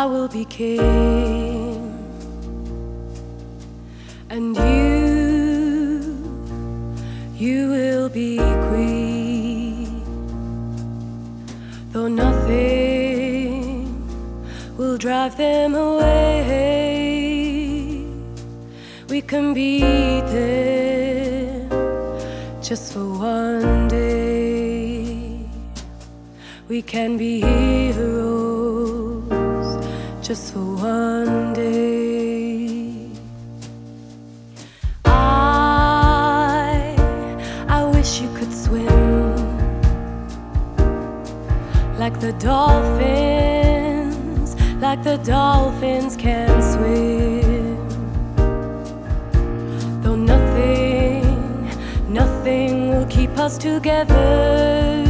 I will be king, and you will be queen. Though nothing will drive them away, we can beat them just for one day. We can be heroes just for one day. I wish you could swim like the dolphins, like the dolphins can swim. Though nothing will keep us together,